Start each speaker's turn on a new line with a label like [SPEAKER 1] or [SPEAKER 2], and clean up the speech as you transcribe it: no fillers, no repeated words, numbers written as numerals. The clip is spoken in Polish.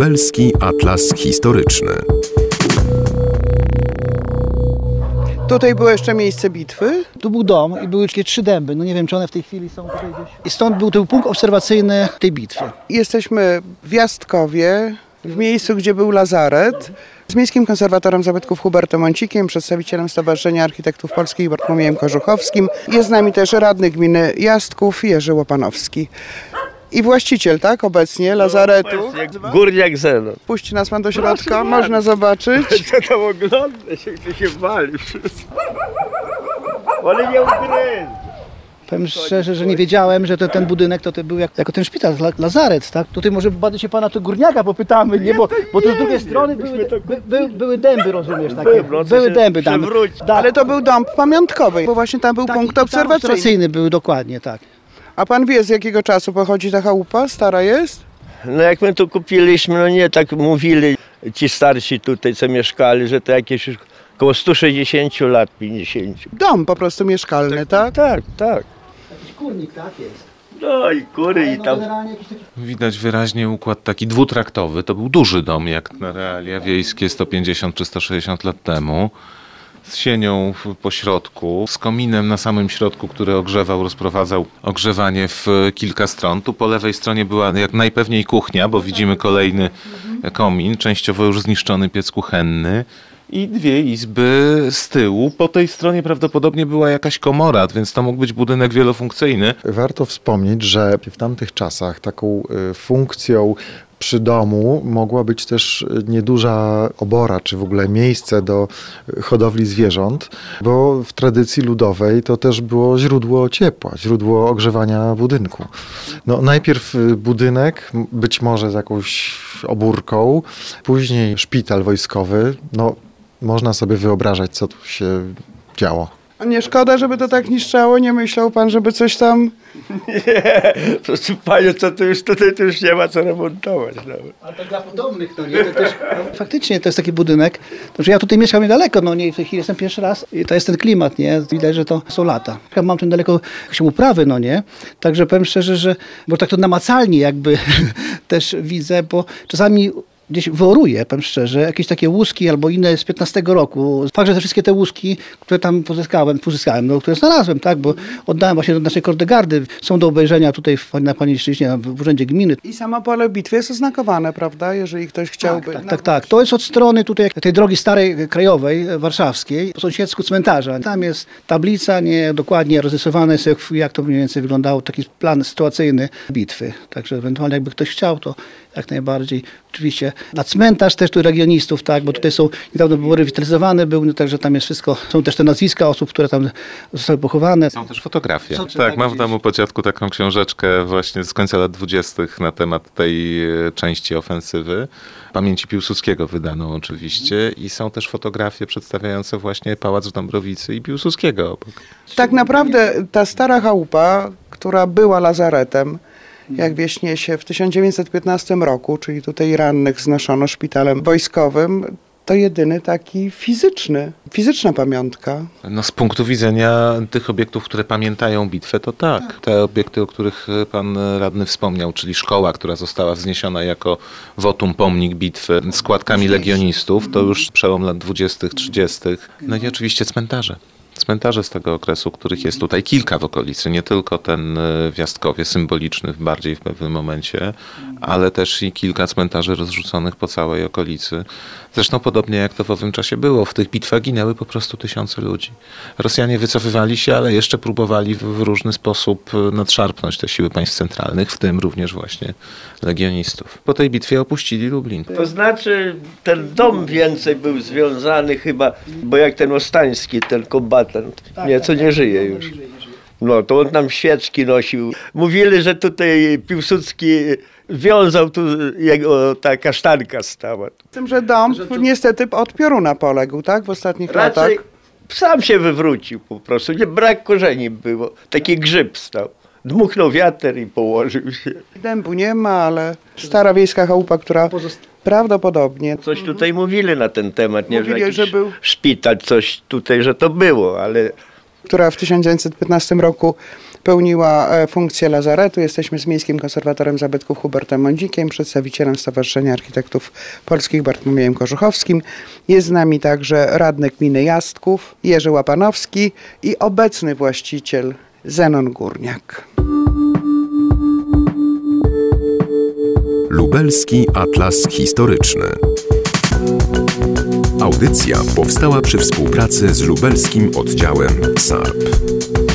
[SPEAKER 1] Lubelski Atlas Historyczny.
[SPEAKER 2] Tutaj było jeszcze miejsce bitwy.
[SPEAKER 3] Tu był dom i były takie 3 dęby. No nie wiem, czy one w tej chwili są tutaj gdzieś. I stąd był punkt obserwacyjny tej bitwy.
[SPEAKER 2] Jesteśmy w Jastkowie, w miejscu, gdzie był lazaret. Z miejskim konserwatorem zabytków Hubertem Mącikiem, przedstawicielem Stowarzyszenia Architektów Polskich Bartłomiejem Korzuchowskim. Jest z nami też radny gminy Jastków Jerzy Łopanowski. I właściciel, tak, obecnie lazaretu.
[SPEAKER 4] Górniak Zenon.
[SPEAKER 2] Puści nas pan do środka, można zobaczyć.
[SPEAKER 4] Co tam ogląda się, kto się wali wszystko. Ale nie ugryzł.
[SPEAKER 3] Powiem szczerze, że nie wiedziałem, że ten budynek to był jako ten szpital, lazaret, tak? Tutaj może bardziej się pana tu górniaka popytamy, nie? Bo tu z drugiej strony były dęby, rozumiesz, takie. Były dęby tam.
[SPEAKER 2] Ale to był dom pamiątkowy, bo właśnie tam był punkt obserwacyjny.
[SPEAKER 3] Były dokładnie, tak.
[SPEAKER 2] A pan wie, z jakiego czasu pochodzi ta chałupa? Stara jest?
[SPEAKER 4] No jak my tu kupiliśmy, no nie, tak mówili ci starsi tutaj, co mieszkali, że to jakieś już około 160 lat, 50.
[SPEAKER 2] Dom po prostu mieszkalny, tak?
[SPEAKER 4] Tak.
[SPEAKER 3] Jakiś kurnik, tak jest.
[SPEAKER 4] No i kury i tam.
[SPEAKER 5] Widać wyraźnie układ taki dwutraktowy. To był duży dom, jak na realia wiejskie 150 czy 160 lat temu. Z sienią po środku, z kominem na samym środku, który rozprowadzał ogrzewanie w kilka stron. Tu po lewej stronie była jak najpewniej kuchnia, bo widzimy kolejny komin, częściowo już zniszczony piec kuchenny. I 2 izby z tyłu. Po tej stronie prawdopodobnie była jakaś komora, więc to mógł być budynek wielofunkcyjny.
[SPEAKER 6] Warto wspomnieć, że w tamtych czasach taką funkcją przy domu mogła być też nieduża obora, czy w ogóle miejsce do hodowli zwierząt, bo w tradycji ludowej to też było źródło ciepła, źródło ogrzewania budynku. No, najpierw budynek, być może z jakąś obórką, później szpital wojskowy. No, można sobie wyobrażać, co tu się działo.
[SPEAKER 2] A nie szkoda, żeby to tak niszczało? Nie myślał pan, żeby coś tam...
[SPEAKER 4] Nie, proszę panie, co to już tutaj to już nie ma co remontować nawet.
[SPEAKER 3] Ale to dla podobnych, no nie? To też, faktycznie to jest taki budynek, że ja tutaj mieszkam niedaleko, no nie, w tej chwili jestem pierwszy raz i to jest ten klimat, nie? Widać, że to są lata. Ja mam tu niedaleko jakieś uprawy, no nie? Także powiem szczerze, że, bo tak to namacalnie jakby też widzę, bo czasami gdzieś wyoruję, powiem szczerze, jakieś takie łuski albo inne z 15 roku. Fakt, że te wszystkie te łuski, które tam pozyskałem, no, które znalazłem, tak, bo oddałem właśnie do naszej kordegardy. Są do obejrzenia tutaj na Panieńszczyźnie, w Urzędzie Gminy.
[SPEAKER 2] I samo pole bitwy jest oznakowane, prawda, jeżeli ktoś chciałby...
[SPEAKER 3] Tak. To jest od strony tutaj tej drogi starej krajowej, warszawskiej, po sąsiedzku cmentarza. Tam jest tablica, nie dokładnie rozrysowane jest, jak to mniej więcej wyglądało, taki plan sytuacyjny bitwy. Także ewentualnie jakby ktoś chciał, to jak najbardziej. Oczywiście na cmentarz też tu regionistów, tak, bo tutaj są, niedawno było rewitalizowane, także tam jest wszystko, są też te nazwiska osób, które tam zostały pochowane.
[SPEAKER 5] Są też fotografie. Tak, mam w domu po dziadku taką książeczkę właśnie z końca lat 20. na temat tej części ofensywy. Pamięci Piłsudskiego wydaną oczywiście i są też fotografie przedstawiające właśnie Pałac w Dąbrowicy i Piłsudskiego obok.
[SPEAKER 2] Tak naprawdę ta stara chałupa, która była lazaretem, jak wieśnie się w 1915 roku, czyli tutaj rannych znoszono szpitalem wojskowym, to jedyny taki fizyczna pamiątka.
[SPEAKER 5] No z punktu widzenia tych obiektów, które pamiętają bitwę, to tak. Te obiekty, o których pan radny wspomniał, czyli szkoła, która została wzniesiona jako wotum pomnik bitwy z składkami legionistów, to już przełom lat 20., 30. No i oczywiście cmentarze. Cmentarze z tego okresu, których jest tutaj kilka w okolicy, nie tylko ten w Jastkowie, symboliczny bardziej w pewnym momencie, ale też i kilka cmentarzy rozrzuconych po całej okolicy. Zresztą podobnie jak to w owym czasie było, w tych bitwach ginęły po prostu tysiące ludzi. Rosjanie wycofywali się, ale jeszcze próbowali w różny sposób nadszarpnąć te siły państw centralnych, w tym również właśnie legionistów. Po tej bitwie opuścili Lublin.
[SPEAKER 4] To znaczy ten dom więcej był związany chyba, bo jak ten Ostański, ten kombatant, nieco nie żyje już. No to on tam świeczki nosił. Mówili, że tutaj Piłsudski wiązał, tu jego ta kasztanka stała.
[SPEAKER 2] Z tym, że dom niestety od pioruna poległ, tak? W ostatnich latach.
[SPEAKER 4] Sam się wywrócił po prostu. Nie, brak korzeni było. Taki grzyb stał. Dmuchnął wiatr i położył się.
[SPEAKER 2] Dębu nie ma, ale stara wiejska chałupa, która prawdopodobnie...
[SPEAKER 4] Coś tutaj mówili na ten temat, nie?
[SPEAKER 2] Mówili, że był
[SPEAKER 4] szpital, coś tutaj, że to było, ale...
[SPEAKER 2] Która w 1915 roku pełniła funkcję lazaretu. Jesteśmy z Miejskim Konserwatorem Zabytków Hubertem Mądzikiem, przedstawicielem Stowarzyszenia Architektów Polskich Bartłomiejem Kożuchowskim. Jest z nami także radny gminy Jastków Jerzy Łapanowski i obecny właściciel Zenon Górniak.
[SPEAKER 1] Lubelski Atlas Historyczny. Audycja powstała przy współpracy z lubelskim oddziałem SARP.